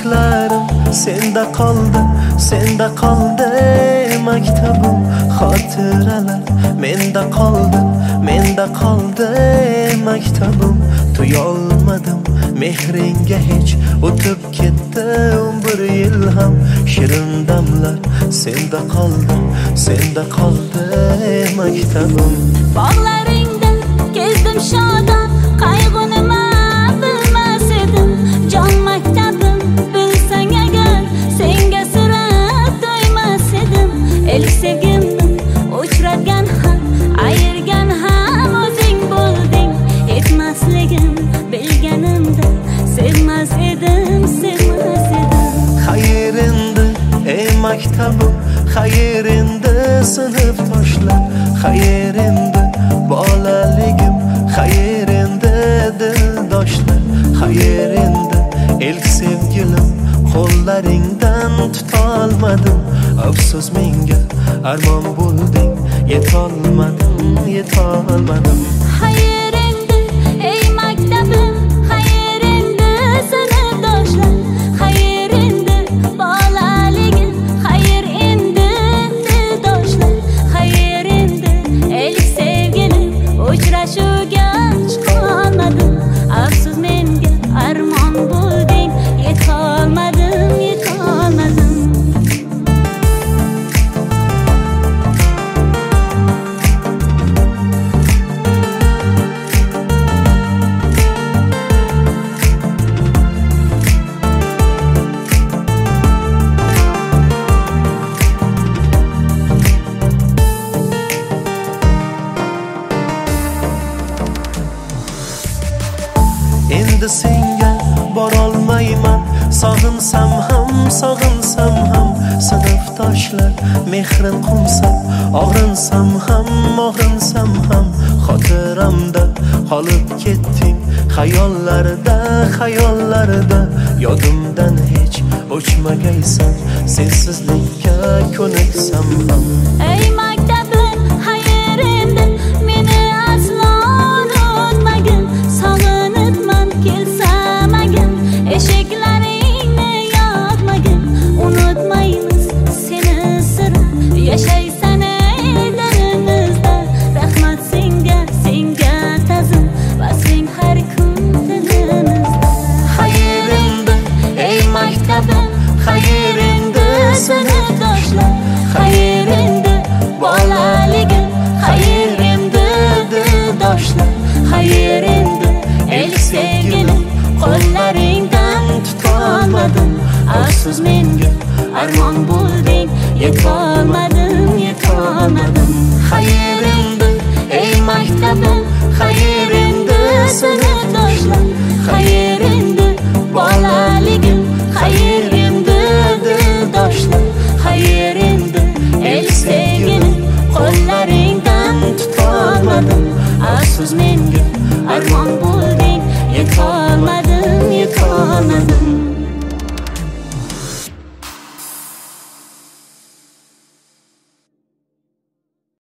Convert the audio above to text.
ishlarim senda qoldi, senda qoldi. Maktabim, xotiralar menda qoldi, menda qoldi. Maktabim, tuyolmadim mehringga hech, o'tib ketdi bir yil ham. Shirin damlar senda qoldi, senda qoldi. Maktabim, bog'laringda kezdim shodon, qayg'u nima bilmas edim. Jon maktabim, bilsang agar senga sira to'ymas edim. Ilk sevgimni uchratgan ham, ayirgan ham o'zing bo'lding. Etmasligim bilganimda sevmas edim, sevmas edim. xayr endi ey maktabim, xayr endi sinfdoshlar, xayr endi bolaligim, xayr endi dildoshlar, xayr endi ilk sevgilim. Qo'llaringdan tutolmadim, afsus menga armon bo'lding. Yetolmadim, yetolmadim. Xayr endi ey maktabim, xayr endi sinfdoshlar, xayr endi bolaligim, xayr endi dildoshlar, xayr endi ilk sevgilim. Uchrashuvga chiqolmadim, afsus menga armon bo'lding. Yetolmadim, yetolmadim. Endi senga borolmayman, sog'insam ham, sog'insam ham. Sinfdoshlar mehrin qumsab, og'rinsam ham, og'rinsam ham. Xotiramda qolib ketding, xayollarda, xayollarda. Yodimdan hech o'chmagaysan, sensizlikka ko'niksam ham. Ey maktabim, xayr endi meni aslo unutmagin. Sog'inibman kelsam agar, eshiklaringni yopmagin. Unutmaymiz seni sira, yashaysan ey dilimizda. Rahmat senga, senga ta'zim, vasling har kun dilimizda. Xayr endi ey maktabim, xayr endi sinfdoshlar, xayr endi bolaligim, xayr endi dildoshlar, xayr endi ilk sevgilim. Qo'llaringdan tutolmadim, afsus menga armon bo'lding.